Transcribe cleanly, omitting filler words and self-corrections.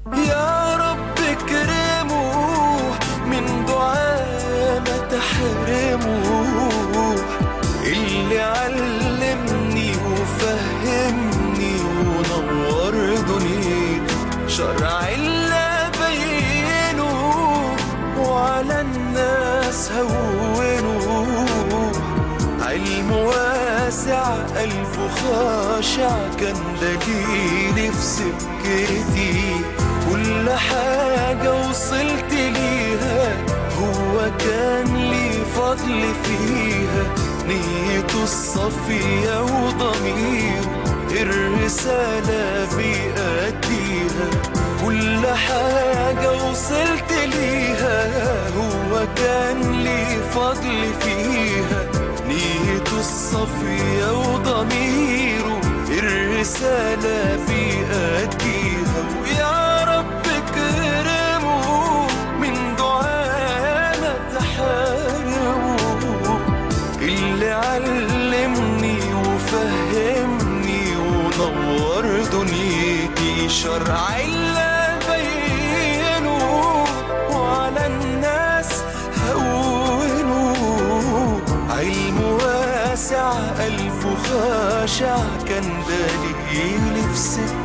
يا رب اكرمه من دعاء ما تحرمه، اللي علمني وفهمني ونور دنيتي، شرع اللي بينه وعلى الناس هونه، علم واسع قلبه خاشع كان دليلي في سكتي، كل حاجة وصلت ليها هو كان لي فضل فيها، نيته الصفية وضميره الرسالة بيأديها، كل حاجة وصلت ليها هو كان لي فضل فيها، نيته الصفية وضميره الرسالة بيأديها، ويا رب اكرمه من دعاء ما تحرمه، اللي علمني وفهمني ونور دنيتي، شرع اللي بينه وعلى الناس هونه، علم واسع قلبه خاشع كان دليلي في سكتي.